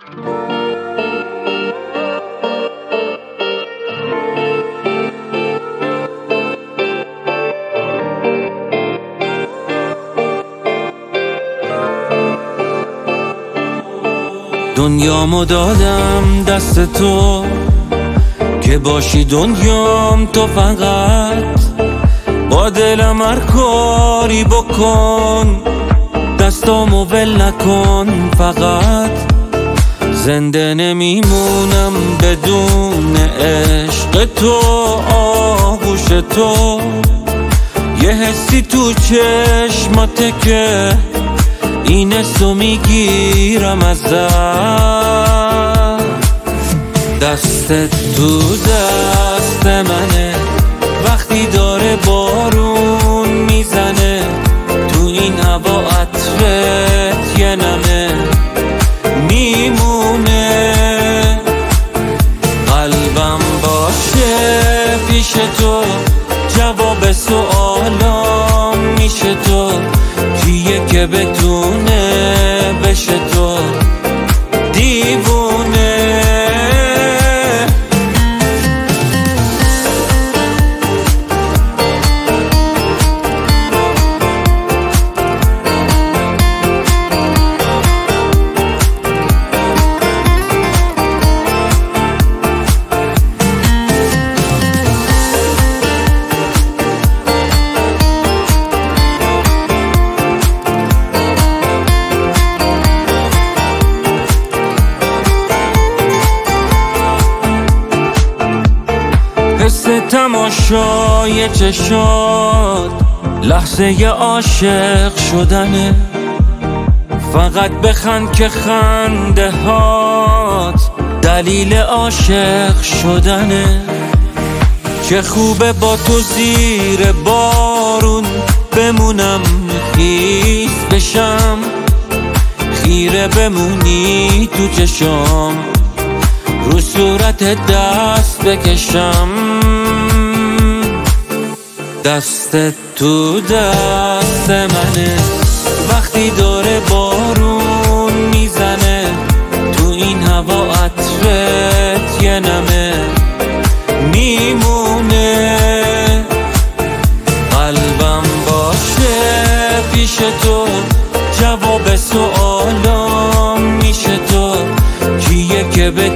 دنیامو دادم دست تو که باشی دنیام تو، فقط با دلم هر کاری بکن، دستامو ول نکن. فقط زنده نمیمونم بدون عشق تو، آغوش تو، یه حسی تو چشماته که این حسو میگیرم ازت. دستت تو دست منه وقتی داره بارون میزنه، تو این هوا عطرت یه نمه میمونه. قلبم باشه پیش تو، جواب سوالام میشه تو، کیه که بتونه بشه تو دیوونه. حس تماشای چشات لحظه عاشق شدنه، فقط بخند که خنده هات دلیل عاشق شدنه. چه خوبه با تو زیر بارون بمونم، خیس بشم، خیره بمونی تو چشام، رو صورت دست بکشم. دستت تو دست منه وقتی داره بارون میزنه، تو این هوا عطرت یه نمه میمونه. قلبم باشه پیش تو، جواب سوالام میشه تو، کیه که